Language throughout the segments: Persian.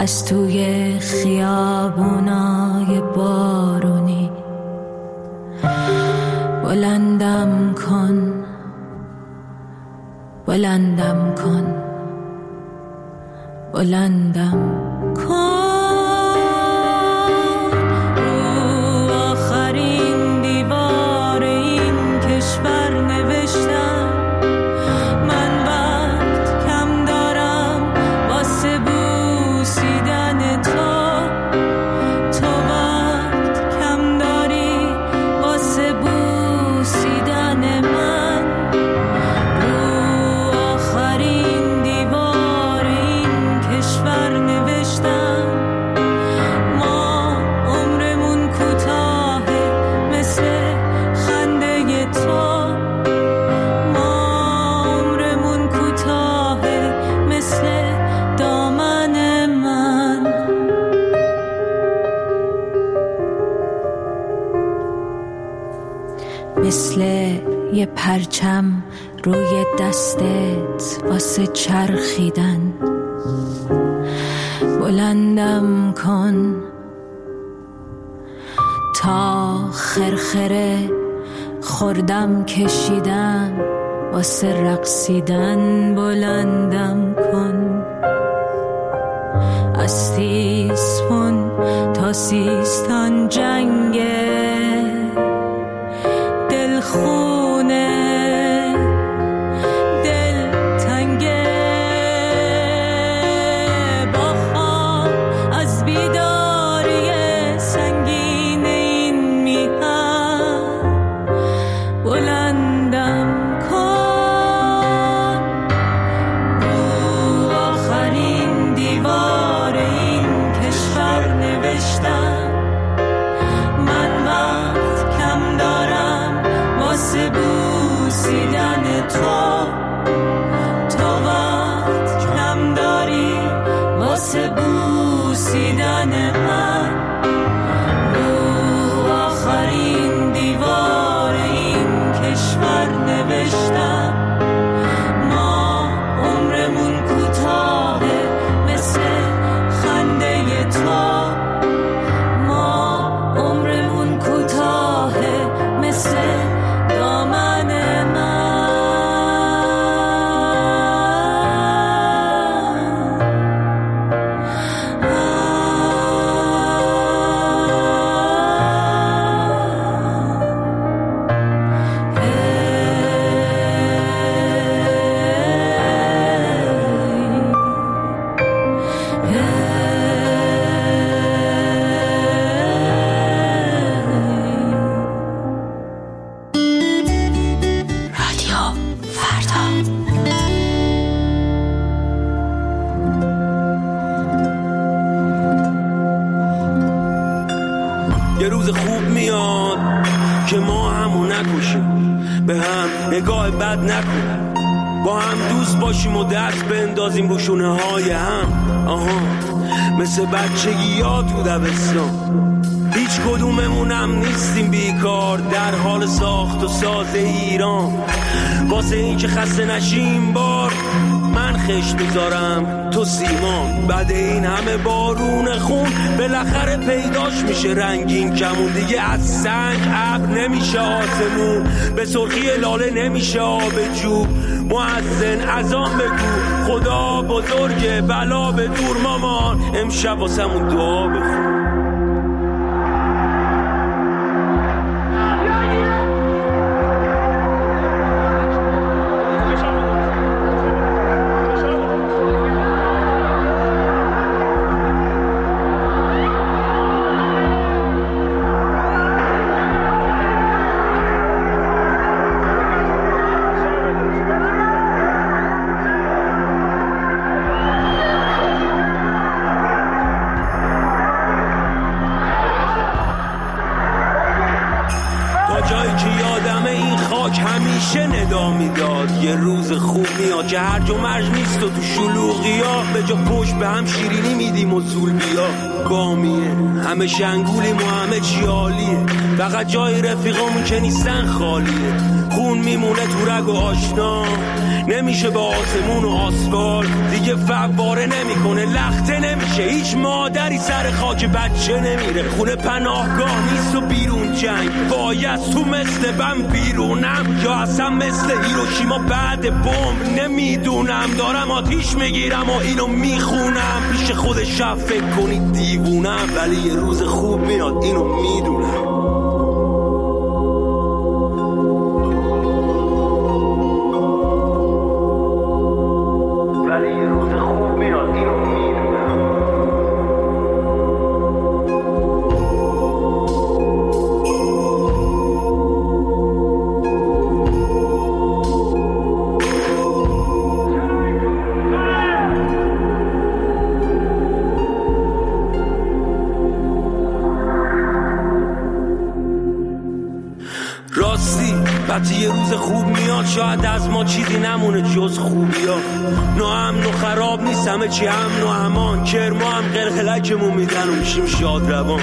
از توی خیابونای بارونی بلندم کن، بلندم کن، بلندم کن. رو آخرین دیوار این کشور نوشتم من وقت کم دارم واسه بوسیدن تو، تو وقت کم داری واسه بوسیدن من. رو آخرین دیوار این کشور نوشتم ما عمرمون کوتاهه مثل خنده تو، ما عمرمون کوتاهه مثل دامن من. مثل یه پرچم روی دستت واسه چرخیدن بلندم کن تا خرخره خوردم کشیدم واسه رقصیدن بلندم کن. از تیسفون تا سیستان جنگه دلخونه دل تنگه با خواب از بیداری سنگین این میهن بلندم کن. رو آخرین دیوار این کشور نوشتم من وقت کم دارم واسه بوسیدن تو، تو وقت کم داری واسه بوسیدن من. رو آخرین دیوار این کشور نوشتم ما عمرمون کوتاهه مثل خنده تو، ما عمرمون کوتاهه مثل دامن من. یه روز خوب میاد که ما همو نکشیم، به هم نگاه بد نکنیم، با هم دوست باشیم و دست بندازیم رو شونه های هم. مثل بچگی ها تو دبستان هیچ کدوممونم نیستیم بیکار در حال ساخت و ساز ایران. واسه این که خسته نشیم بار من خشت بذارم تو سیمان. بعد این همه بارون خون بالاخره پیداش میشه رنگین کمون. دیگه از سنگ ابر نمیشه آسمون، به سرخی لاله نمیشه آب جو. مؤذن اذان بگو خدا بزرگه بلا به دور مامان، امشب واسمون دعا بخون. جایی که یادمه این خاک همیشه ندا میداد. یه روز روز خوب میاد که هر جا مرج نیست و تو شلوغی ها به جا پشت به هم شیرینی میدیم و زول بیا بامیه همه شنگولیم و همه چی عالیه فقط جای رفیقامون که نیستن خالیه خون میمونه تو رگ و آشنا نمیشه با آسمون و آسفالت دیگه فواره نمیکنه لخته نمیشه هیچ مادری سر خاک بچه نمیره خونه پناهگاه نیست و بیرون جنگ باید تو مثل بم بیرونم یا اصلا مثل هیروشیما بعد بمب نمیدونم دارم آتیش میگیرم و اینو میخونم پیش خود شب فکر کنید دیوونم ولی یه روز خوب میاد اینو میدونم یه روز خوب میاد شاید از ما چیزی نمونه جز خوبی ها ناامن و خراب نیست همه چی امن و امان کرما هم قلقلکمون میدن و میشیم شاد روان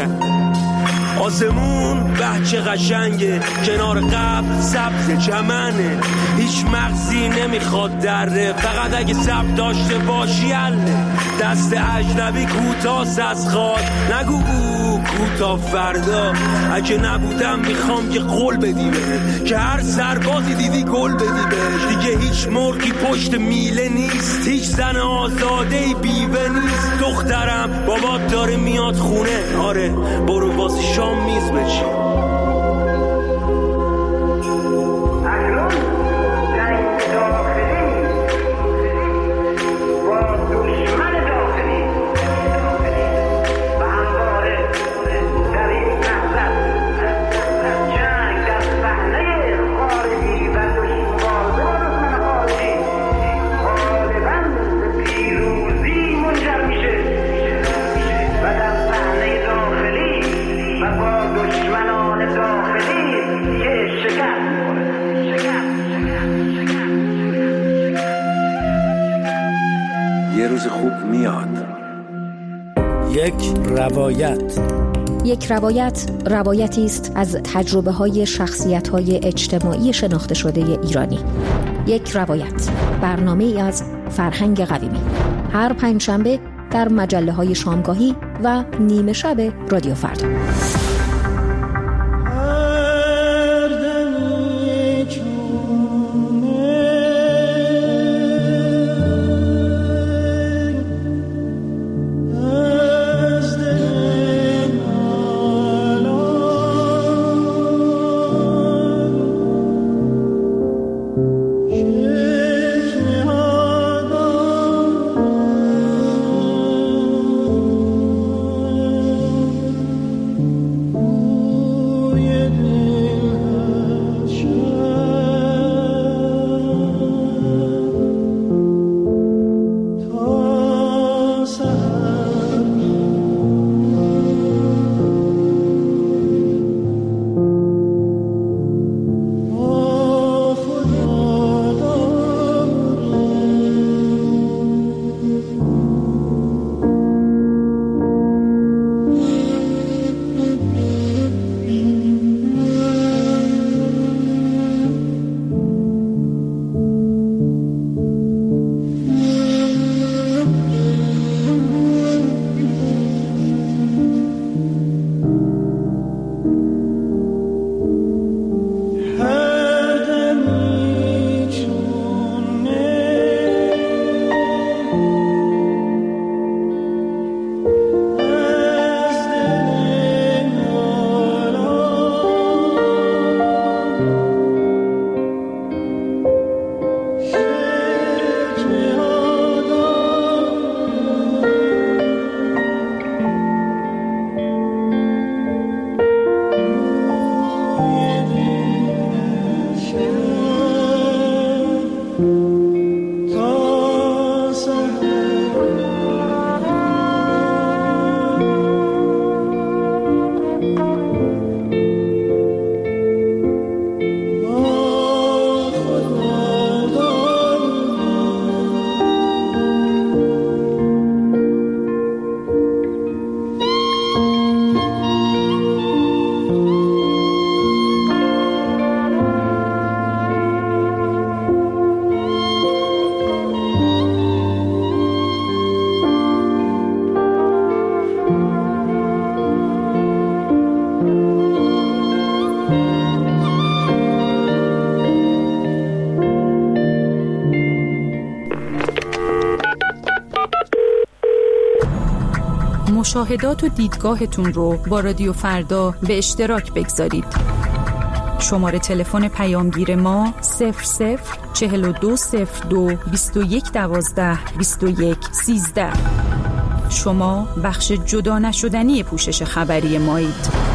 آسمون بچه قشنگه کنار قبل سبز چمنه هیچ مغزی نمیخواد دره فقط اگه سبز داشته باشی حله دست اجنبی کوتاست از خواد نگو کوتا فردا اگه نبودم میخوام که قول بدی بهت که هر سربازی دیدی گل بدی بهش دیگه هیچ مرغی پشت میله نیست هیچ زن آزادهی بیوه نیست دخترم بابات داره میاد خونه آره برو واسه شام میز بچین یه روز خوب میاد. یک روایت روایتی است از تجربه‌های شخصیت‌های اجتماعی شناخته شده ایرانی. یک روایت برنامه‌ای از فرهنگ قویمی هر پنجشنبه در مجله‌های شامگاهی و نیمه شب رادیو فردا. مشاهدات و دیدگاهتون رو با رادیو فردا به اشتراک بگذارید. شماره تلفن پیامگیر ما 004202 2112 2113. شما بخش جدا نشدنی پوشش خبری مایید.